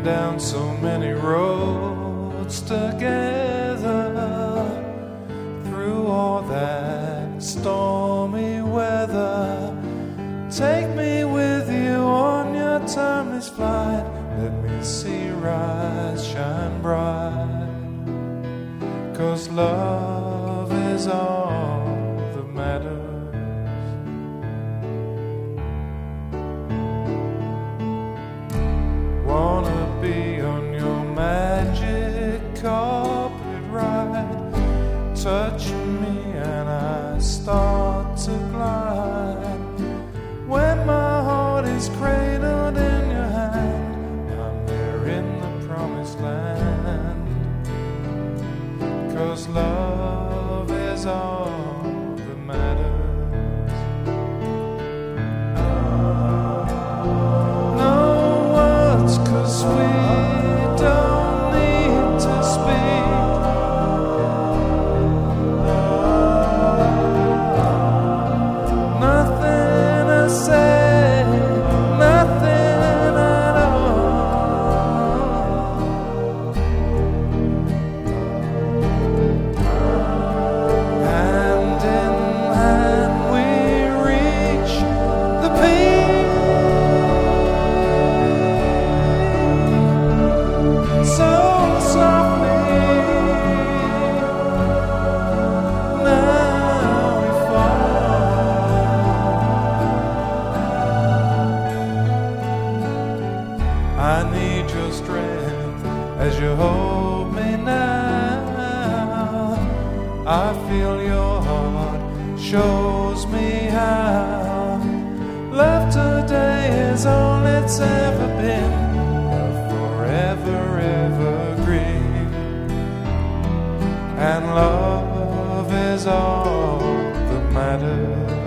been down so many roads together, through all that stormy weather. Take me with you on your timeless flight. Let me see your eyes shine bright, 'cause love is all that matters. Wanna be on your magic carpet ride. Touch me and I start to glide. When my heart is cradled in your hand, I'm there in the promised land. 'Cause love is all that matters. No words, 'cause we don't need to speak. Nothing to say, nothing at all. Hand in hand we reach the peak. So softly now we fall. I need your strength as you hold me now. I feel your heart shows me how. Love today is all it's ever been, forever evergreen. And love is all that matters.